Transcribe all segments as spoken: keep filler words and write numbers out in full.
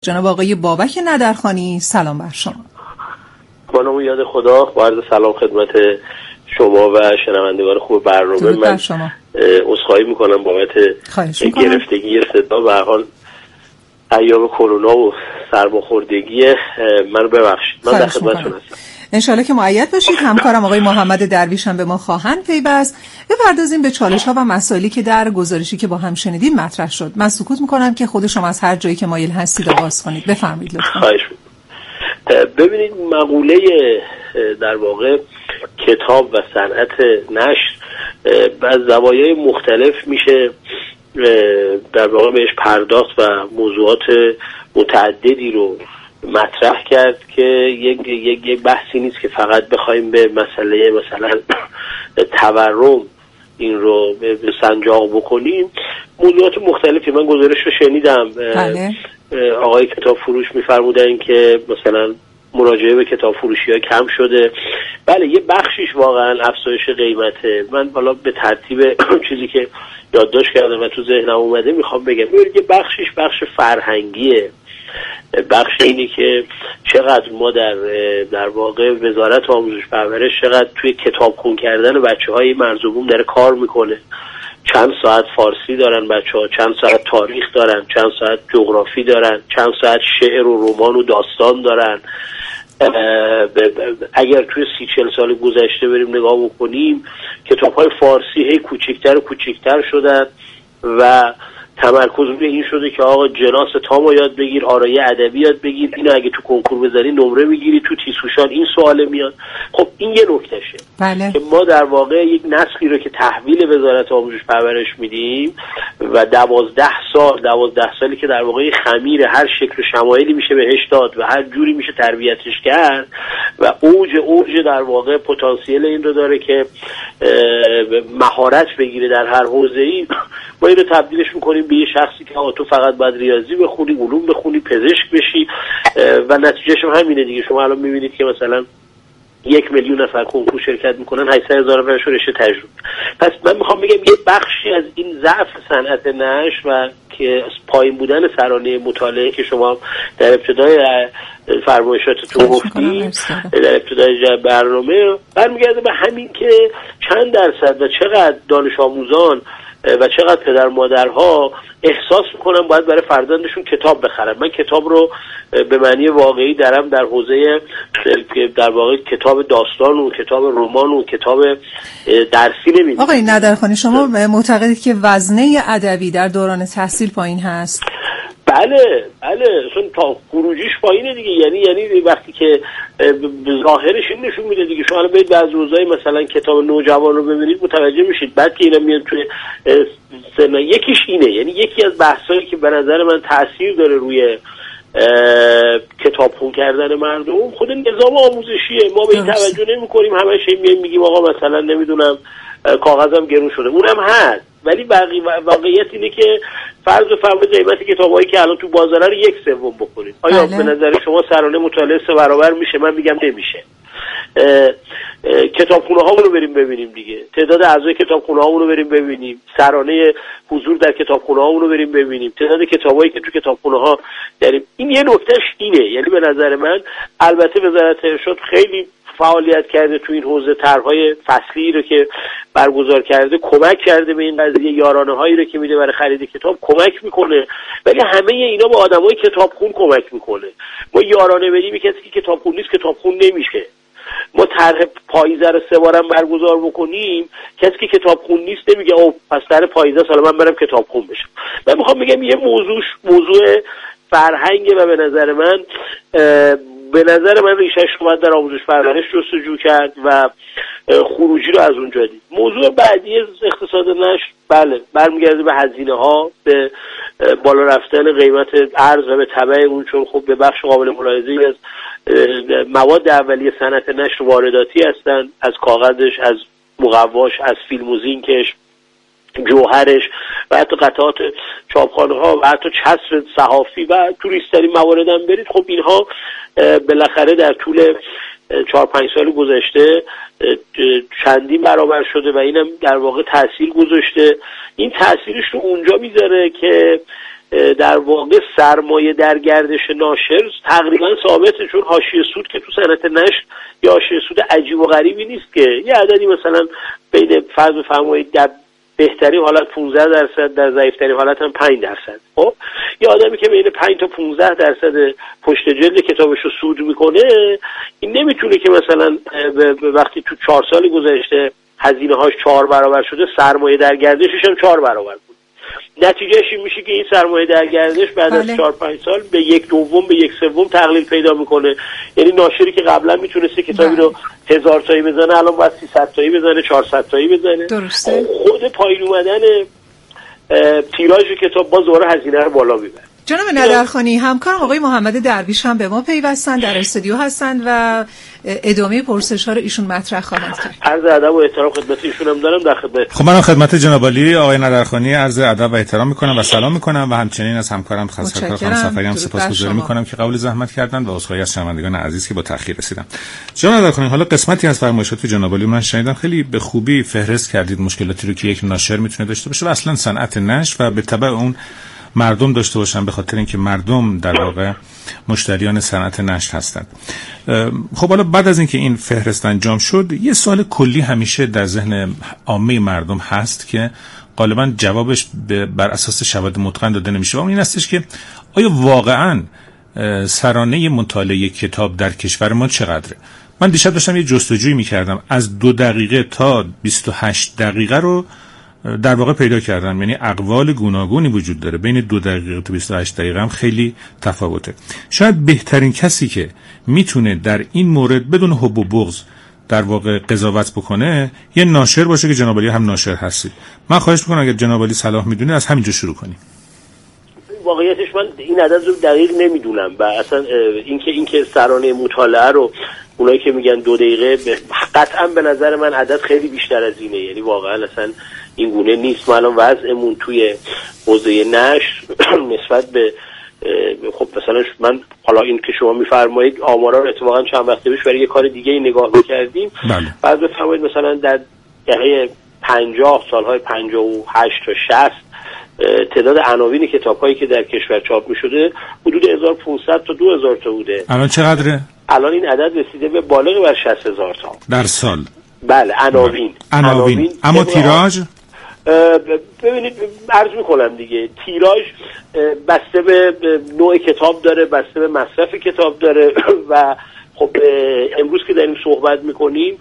جناب آقای بابک ندرخانی، سلام بر شما. با نام یاد خدا، با عرض سلام خدمت شما و شنوندگان خوب برنامه. من عذرخواهی میکنم بابت گرفتگی صدا. به هر حال ایام کرونا و سرماخوردگی من ببخشید. من در خدمتتون هستم. انشالله که مؤید باشید. همکارم آقای محمد درویش هم به ما خواهند پیوست. بپردازیم به چالش ها و مسائلی که در گزارشی که با هم شنیدیم مطرح شد. من سکوت میکنم که خود شما از هر جایی که مایل هستید آغاز کنید. بفرمایید لطفا. خواهش می‌کنم. ببینید، مقوله در واقع کتاب و صنعت نشر از زوایای مختلف میشه در واقع بهش پرداخت و موضوعات متعددی رو مطرح کرد که یک یک یک بحثی نیست که فقط بخوایم به مسئله مثلا تورم این رو به سنجاق بکنیم. موضوعات مختلفی، من گزارش رو شنیدم. بله. آقای کتاب فروش میفرمودن که مثلا مراجعه به کتاب فروشی ها کم شده. بله، یه بخشیش واقعا افزایش قیمته. من حالا به ترتیب چیزی که یادداشت کردم و تو ذهنم اومده میخوام بگم. یه بخشیش بخش فرهنگیه. بخش اینی که چقدر ما در در واقع وزارت آموزش پرورش چقدر توی کتابخون کردن بچه‌های مرز و بوم داره کار میکنه. چند ساعت فارسی دارن بچه‌ها، چند ساعت تاریخ دارن، چند ساعت جغرافی دارن، چند ساعت شعر و رمان و داستان دارن. اگر توی سی چل سال گذشته بریم نگاه بکنیم، کتاب‌های فارسی هی کوچیک‌تر و کوچیک‌تر شدن و تمرکز روی این شده که آقا جناس تامو یاد بگیر، آرایه ادبی یاد بگیر، اینو اگه تو کنکور بذاری نمره میگیری، تو تیسوشان این سوال میاد. خب این یه نکتهشه. بله. که ما در واقع یک نسلی رو که تحویل وزارت آموزش پرورش میدیم و دوازده سال دوازده سالی که در واقع خمیر هر شکل و شمایلی میشه بهش داد و هر جوری میشه تربیتش کرد و اوج اوج در واقع پتانسیل این رو داره که مهارت بگیره در هر حوزه‌ای. ما این رو تبدیلش میکنیم به یه شخصی که تو فقط باید ریاضی بخونی، علوم بخونی، پزشک بشی و نتیجهش هم همینه دیگه. شما الان میبینید که مثلا یک میلیون نفر کنکور شرکت میکنن، هشتصد هزار نفرش رشته تجربه. پس من میخوام بگم یه بخشی از این ضعف صنعت نشر و که پایین بودن سرانه مطالعه که شما در ابتدای فرمایشاتتون گفتید، در ابتدای برنامه، برمیگرده به همین که چند درصد و چقدر دانش آموزان و چقدر پدر مادرها احساس میکنن باید برای فرزندشون کتاب بخرن. من کتاب رو به معنی واقعی درم در حوزه در واقع کتاب داستان و کتاب رمان و کتاب درسی نمیدونم. آقای ندرخانی، شما معتقدید که وزنه ادبی در دوران تحصیل پایین هست؟ بله بله، اصلا تا خروجیش پایینه دیگه. یعنی یعنی وقتی که ظاهرش این نشون میده دیگه. شما الان برید بعضی روزای مثلا کتاب نوجوان رو ببینید متوجه میشید. بعد که اینا میاد توی سن، یکیش اینه، یعنی یکی از بحثایی که به نظر من تاثیر داره روی کتابخون کردن مردم خود نظام آموزشیه. ما به این توجه نمی‌کنیم، همش میگیم آقا مثلا نمیدونم کاغذم گرون شده، اونم هست، ولی واقعیت اینه که فرض بفرمایید قیمت کتابایی که الان تو بازاره رو یک سوم بکنید. آیا بله. به نظر شما سرانه مطالعه سه برابر میشه؟ من میگم نمیشه. کتابخونه هامون رو بریم ببینیم دیگه، تعداد اعضای کتابخونه هامون رو بریم ببینیم، سرانه حضور در کتابخونه هامون رو بریم ببینیم، تعداد کتابایی که تو کتابخونه ها داریم. این یه نکتهش اینه. یعنی به نظر من البته وزارت ارشاد خیلی فعالیت کرده تو این حوزه، طرح‌های فصلی رو که برگزار کرده کمک کرده به این قضیه، یارانه هایی رو که میده برای خرید کتاب کمک میکنه، ولی همه اینا به آدمای کتابخون کمک میکنه. ما یارانه بدیم کسی که کتابخون نیست کتابخون نمیشه. ما طرح پاییزه رو سه بارم برگزار بکنیم، کسی که کتابخون نیست نمیگه او پس طرح پاییزه سال من برم کتابخون بشم. من میخوام بگم یه موضوع موضوع فرهنگه و به نظر من به نظر من ریشه‌اش رو باید در آموزش پرورش جستجو کرد و خروجی رو از اونجا دید. موضوع بعدی اقتصاد نشر بله برمیگرده به هزینه ها، به بالا رفتن قیمت ارز و به تبع اون، چون خب به بخش قابل ملاحظه‌ای از مواد اولیه صنعت نشر وارداتی هستن، از کاغذش، از مقواش، از فیلم و زینکش، جوهرش و حتی قطعات چاپخانه ها و حتی چسب صحافی و توریستری موارد هم برید. خب اینها بالاخره در طول چهار پنج سال گذشته چندین برابر شده و اینم در واقع تاثیر گذاشته. این تاثیرش رو اونجا میذاره که در واقع سرمایه در گردش ناشر تقریبا ثابته، چون حاشیه سود که تو صنعت نشر یا حاشیه سود عجیب و غریبی نیست که یه عددی مثلا بین فرض بفرمایید در بهترین حالت پانزده درصد، در ضعیف‌ترین حالت هم پنج درصد. خب یه آدمی که بین پنج تا پانزده درصد پشت جلد کتابش رو سود میکنه، این نمیتونه که مثلا وقتی تو چهار سال گذشته هزینه هاش چهار برابر شده، سرمایه در گردشش هم چهار برابر بود. نتیجهش این میشه که این سرمایه در گردش بعد بله. از چهار پنج سال به یک دوم به یک سوم تقلیل پیدا میکنه. یعنی ناشری که قبلا میتونسته کتابی رو هزار تایی بزنه، الان باید سیصد تایی بزنه، چهارصد تایی بزنه. درسته. خود پایین اومدن تیراژ کتاب باز دوباره هزینه رو بالا میبره. جناب ندرخانی، همکارم آقای محمد درویش هم به ما پیوستن، در استودیو هستند و ادامه پرسش‌ها رو ایشون مطرح خواهند کرد. عرض ادب و احترام خدمت ایشون هم دارم، در خدمت. خب منم خدمت جناب عالی آقای ندرخانی عرض ادب و احترام میکنم و سلام میکنم و همچنین از همکارم خانم صفری هم سپاسگزاری میکنم که قبول زحمت کردن و عذرخواهی از شنوندگان عزیز که با تأخیر رسیدم. جناب ندرخانی، حالا قسمتی از فرمایشات جناب عالی من شنیدم خیلی به خوبی فهرست کردید مشکلاتی رو که یک ناشر میتونه داشته باشه و اصلا صنعت نشر و به تبع اون مردم داشته باشن، به خاطر اینکه مردم در واقع مشتریان صنعت نشر هستند. خب حالا بعد از اینکه این فهرست انجام شد، یه سوال کلی همیشه در ذهن عامه مردم هست که غالبا جوابش بر اساس شواهد متقن داده نمیشه و اون این هستش که آیا واقعا سرانه مطالعه کتاب در کشور ما چقدره؟ من دیشب داشتم یه جستجویی میکردم، از دو دقیقه تا بیست و هشت دقیقه رو در واقع پیدا کردم، یعنی اقوال گوناگونی وجود داره، بین دو دقیقه تا بیست و هشت دقیقه هم خیلی تفاوته. شاید بهترین کسی که میتونه در این مورد بدون حب و بغض در واقع قضاوت بکنه یه ناشر باشه که جناب عالی هم ناشر هستید. من خواهش میکنم اگر جناب عالی صلاح میدونه از همینجا شروع کنیم. واقعیتش من این عدد رو دقیق نمیدونم و اصلا اینکه اینکه سرانه مطالعه رو اونایی که میگن دو دقیقه، قطعا به نظر من عدد خیلی بیشتر از اینه. یعنی واقعا اصلا این گونه نیست. ما الان وضعمون توی حوزه نشر نسبت به خب مثلا من حالا این که شما میفرمایید آمارا رو اتفاقا چند وقت پیش برای یه کار دیگه نگاه می‌کردیم. بعد بفرمایید مثلا در دهه پنجاه، سالهای پنجاه و هشت تا شصت تعداد عناوین کتاب‌هایی که در کشور چاپ می‌شده حدود هزار و پانصد تا دو هزار تا بوده. الان چقدره؟ الان این عدد رسیده به بالغ بر شصت هزار تا در سال. بله عناوین. عناوین. اما تیراژ ببینید عرض میکنم دیگه، تیراژ بسته به نوع کتاب داره، بسته به مصرف کتاب داره و خب امروز که داریم صحبت میکنیم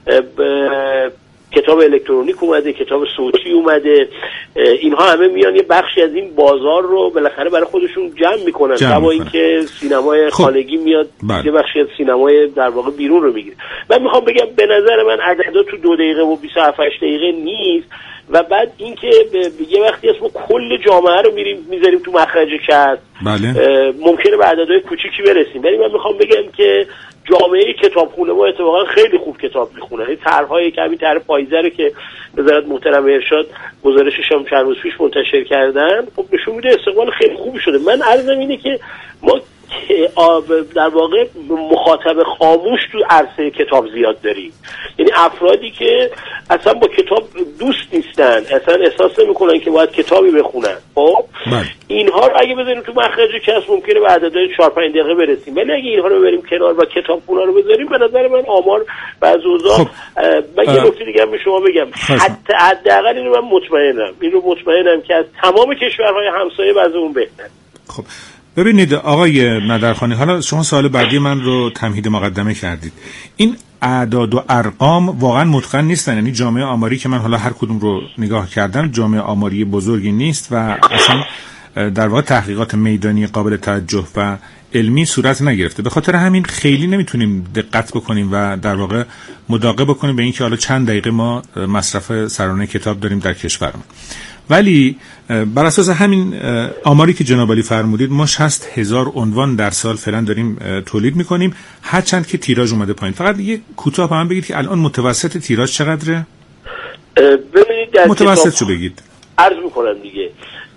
کتاب الکترونیک اومده، کتاب صوتی اومده، اینها همه میان یه بخشی از این بازار رو بالاخره برای خودشون جمع میکنن، تا اینکه سینمای خب. خانگی میاد بله. یه بخشی از سینمای در واقع بیرون رو میگیره. من میخوام بگم به نظر من عددا تو دو دقیقه و بیست و هفت دقیقه نیست و بعد اینکه یه وقتی اسم کل جامعه رو میریم میذاریم تو مخرج کسب، بله. ممکنه به عددهای کوچیکی برسیم، ولی من میخوام بگم که جامعه کتابخونه ما اتفاقا خیلی خوب کتاب میخونه. این طرح‌های که همین طرح پاییزه رو که وزارت محترم ارشاد گزارشش هم چند روز پیش منتشر کردن، خب نشون میده استقبال خیلی خوبی شده. من عرضم اینه که ما در واقع مخاطب خاموش تو عرصه کتاب زیاد داریم، یعنی افرادی که اصلا با کتاب دوست نیستن، اصلا احساس نمیکنن که باید کتابی بخونن. خب اینها رو اگه بذاریم تو مخرج کسب ممکنه به عددهای چهار پنج دقیقه برسیم، ولی اگه اینها رو ببریم کنار و کتابخونا رو بذاریم، به نظر من آمار بعضی اوضاع خب. من یه نکته دیگه هم به شما بگم، حتی حداقل اینو من مطمئنم اینو مطمئنم که از تمام کشورهای همسایه بعضی اون بهتر. خب ببینید آقای ندرخانی، حالا شما سوال بعدی من رو تمهید مقدمه کردید. این اعداد و ارقام واقعا متقن نیستن، یعنی جامعه آماری که من حالا هر کدوم رو نگاه کردم جامعه آماری بزرگی نیست و اصلا در واقع تحقیقات میدانی قابل توجه و علمی صورت نگرفته. به خاطر همین خیلی نمیتونیم دقت بکنیم و در واقع مداقه بکنیم به اینکه حالا چند دقیقه ما مصرف سرانه کتاب داریم در کشورمون. ولی بر اساس همین آماری که جناب عالی فرمودید ما شصت هزار عنوان در سال فعلا داریم تولید میکنیم، هرچند که تیراژ اومده پایین. فقط یه کوتاه به من بگید که الان متوسط تیراژ چقدره؟ ببینید در متوسط چو بگید. عرض میکنم دیگه،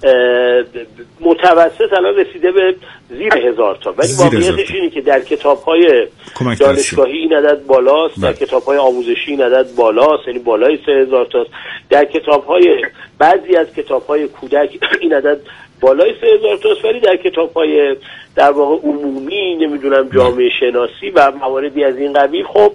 متوسط الان رسیده به زیر هزار تا، ولی واقعیتش اینه که در کتاب‌های دانشگاهی این عدد بالاست، در کتاب‌های آموزشی این عدد بالاست، یعنی بالای سه هزار تاست، در کتاب‌های بعضی از کتاب‌های کودک این عدد بالای سه هزار تاست، ولی در کتاب‌های در واقع عمومی نمیدونم جامعه شناسی و مواردی از این قبیل خب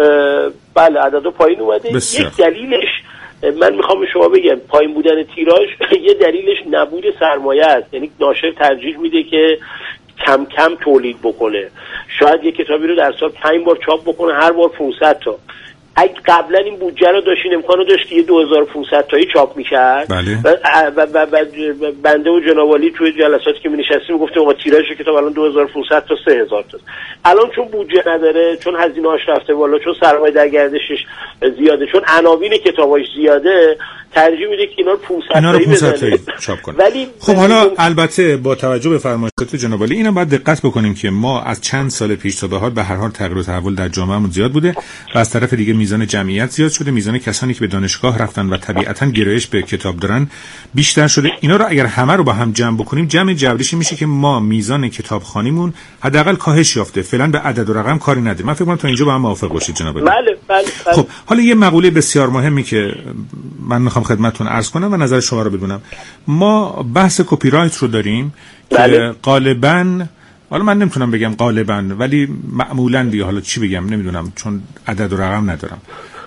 بله عددا پایین اومده. بسیار. یک دلیلش من میخوام به شما بگم پایین بودن تیراژ یه دلیلش نبود سرمایه است، یعنی ناشر ترجیح میده که کم کم تولید بکنه، شاید یه کتابی رو در سال پنج بار چاپ بکنه، هر بار پانصد تا. اگه قبلا این بودجه رو داشتین امکانو داشت که یه دو هزار و پانصد تایی چاپ میکرد بله. و, و, و, و بنده و جناب عالی توی جلساتی که می‌نشستیم گفتیم آقا تیراژ کتاب الان دو هزار و پانصد تا سه هزار تا. الان چون بودجه نداره، چون هزینه‌اش رفته بالا، چون سرمایه در گردشش زیاده، چون عناوین کتاباش زیاده، ترجیح میده که اینا رو پانصد تایی چاپ کنه. ولی خب حالا بزن... البته با توجه به فرمایشات جناب عالی اینا باید دقت بکنیم که ما از چند سال پیش تا به حال به هر حال تغییر و تحول در جامعهمون زیاد بوده و از طرف دیگه میزان جمعیت زیاد شده، میزان کسانی که به دانشگاه رفتن و طبیعتاً گرایش به کتاب دارن بیشتر شده. اینا رو اگر همه رو با هم جمع بکنیم، جمع جبریش میشه که ما میزان کتابخوانیمون حداقل کاهش یافته. فعلا به عدد و رقم کاری نداریم. من فکر کنم تا اینجا با هم موافق باشید جناب عالی. بله بله بله. خب حالا یه مقوله بسیار مهمی که من میخوام خدمتتون عرض کنم و نظر شما رو بدونم. ما بحث کپی رایت رو داریم بله. که غالباً، حالا من نمیتونم بگم غالباً، ولی معمولاً دیگه، حالا چی بگم نمیدونم چون عدد و رقم ندارم،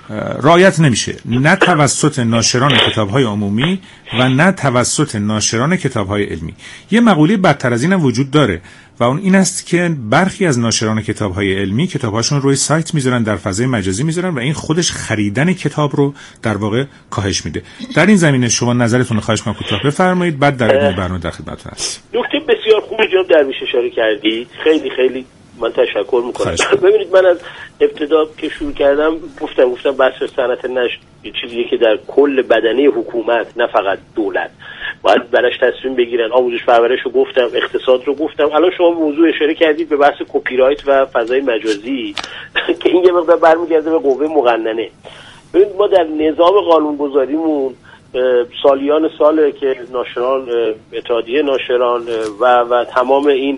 رعایت نمیشه، نه توسط ناشران کتاب‌های عمومی و نه توسط ناشران کتاب‌های علمی. یه مقوله بدتر از اینم وجود داره و اون این است که برخی از ناشران کتاب‌های علمی کتاب‌هاشون روی سایت میذارن، در فضای مجازی میذارن و این خودش خریدن کتاب رو در واقع کاهش میده. در این زمینه شما نظرتون رو خواهش می‌کنم کوتاه بفرمایید، بعد در ادامه برنامه در خدمتتون هستم. نکته بسیار خوبی جناب درویش اشاره کردید، خیلی خیلی من تشکر میکنم. ببینید من از ابتدا که شروع کردم گفتم گفتم بحث صنعت نشر یه چیزیه که در کل بدنه حکومت نه فقط دولت باید براش تصمیم بگیرن. آموزش پرورش رو گفتم، اقتصاد رو گفتم، الان شما موضوع اشاره کردید به بحث کپی رایت و فضای مجازی که این یه مقدار برمیگرده به قوه مقننه. ببینید ما در نظام قانونگذاریمون سالیان ساله که ناشران، اتحادیه ناشران و و تمام این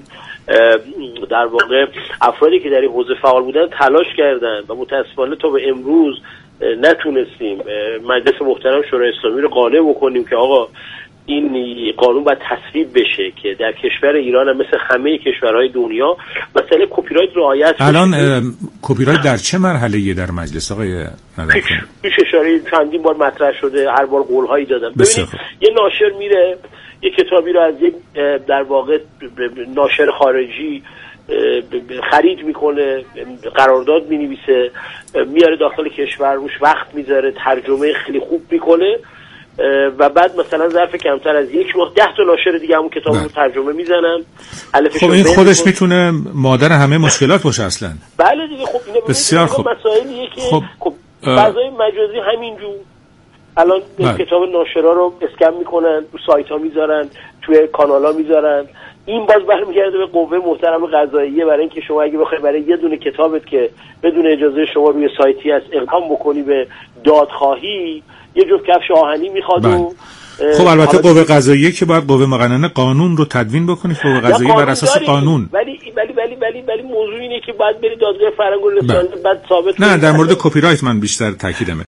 در واقع افرادی که در این حوزه فعال بودن تلاش کردن و متاسفانه تا به امروز نتونستیم مجلس محترم شورای اسلامی رو قانع بکنیم که آقا این قانون باید تصویب بشه که در کشور ایران هم مثل همه کشورهای دنیا مسئله کپی رایت رعایت بشه. الان کپی رایت در چه مرحله‌ای در مجلس آقای ندرخان؟ پیش اشاره چندین بار مطرح شده، هر بار قول‌هایی دادن. ببینید یه ناشر میره یه کتابی رو از یک در واقع ناشر خارجی خرید میکنه، قرارداد مینویسه، میاره داخل کشور، روش وقت میذاره، ترجمه خیلی خوب میکنه و بعد مثلا ظرف کمتر از یک ماه ده تا ناشر دیگه همون کتاب رو ترجمه میزنن. خب این خودش میتونه مادر همه مشکلات باشه اصلا. بله دیگه. خب اینا بسیار خوب. مسائلیه که خب فضای مجازی همینجور الان کتاب ناشرا رو اسکن میکنن، تو سایت ها میذارن، توی کانال ها میذارن. این باز برمیگرده به قوه محترم قضاییه برای اینکه شما اگه بخوای برای یه دونه کتابت که بدون اجازه شما روی سایتی هست اقدام بکنی به دادخواهی، یه جفت کفش آهنی میخواد. و خب البته قوه قضاییه که باید قوه مقننه قانون رو تدوین بکنه، قوه قضاییه بر اساس قانون. ولی ولی ولی ولی ولی موضوع اینه که باید بری دادگاه فرهنگ و لسان بعد ثابت. نه در مورد کپی رایت من بیشتر تاکیدمه.